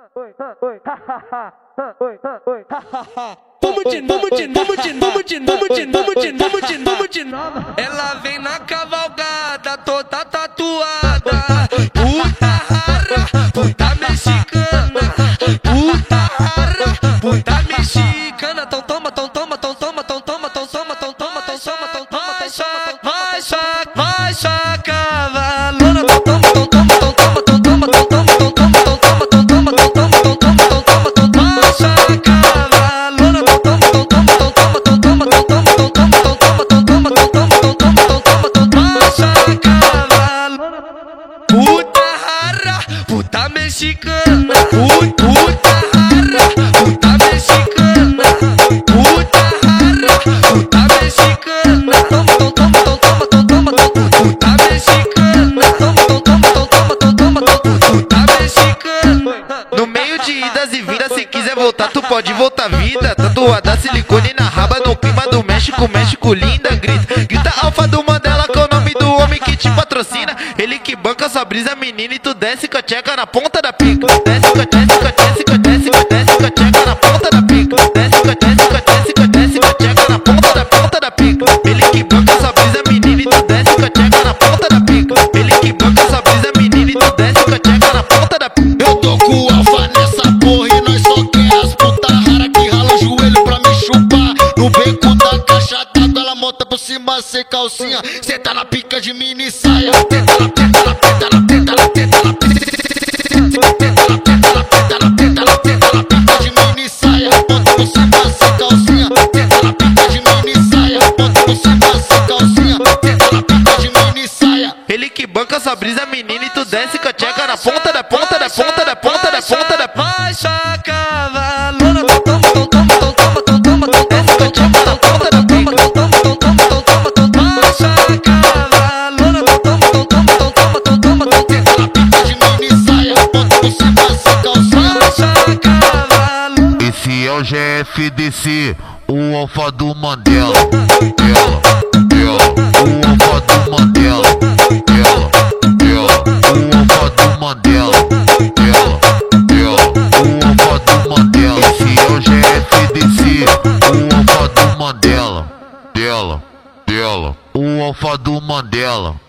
Vamos de novo. Ela vem na cavalgada, toda tatuada. Puta rara, puta mexicana. Puta rara, puta mexicana. Tão toma, tão toma, tão toma, tão toma, tão toma, tão toma, tão toma, tão toma, vai só cavalona. Tão toma, tão toma, tão toma, tão toma, tão toma, tão toma, tão toma, tão toma, tão toma, tão toma, tão toma, tão toma, vai só cavalona. Tão toma, tão toma, tão toma, tão toma, tão toma, tão toma, tão toma, tão toma, tão toma, tão toma, tão toma, tão toma, vai só cavalona. Puta rara, puta mexicana. Puta rara, puta mexicana. Puta rara, puta mexicana. Toma, toma, toma, toma, toma, toma, puta mexicana. Toma, toma, toma, toma, toma, puta mexicana. No meio de idas e vindas, se quiser voltar, tu pode voltar vida. Tatuada silicone na raba, no clima do México, México linda. Grita Alfa do Mandela, que é o nome do homem que te patrocina. Ele que banca sua brisa, menina, e tu desce com a tcheca na ponta da pica. Desce com a tcheca na ponta da pica. Desce com a tcheca na ponta da pica. Ele que banca sua brisa, menina, e tu desce com a tcheca na ponta da pica. Ele que banca sua brisa, menina, e tu desce com a tcheca na ponta da pica. Eu tô com o Alfa nessa porra e nós só quer as puta rara que rala o joelho pra me chupar. No beco da caixa d'água, ela monta por cima sem calcinha. Cê tá na pica de mini saia. Tenta na tenta na tenta na tenta na tenta na pica de mini saia. Monta por cima sem calcinha. Tenta na pica de mini saia. Monta por cima sem calcinha. Tenta na pica de mini saia. Ele que banca sua brisa, menina, e tu desce com a tcheca na ponta da ponta da ponta da ponta da ponta da. Vai só cavalona. Tão toma, tão toma, tão toma, tão toma, tão toma, tão toma, tão toma, tão toma, tão toma, tão toma, tão toma, tão toma, vai só cavalona. Tão toma, tão toma, tão toma, tão toma, tão Tenta na pica de mini saia. Monta por cima sem calcinha. vai só cavalona. Esse é o GFDC, o Alfa do Mandela. O Alfa do Mandela. O Alfa do Mandela. O Alfa do Mandela. Esse é o GFDC, o Alfa do Mandela. O Alfa do Mandela.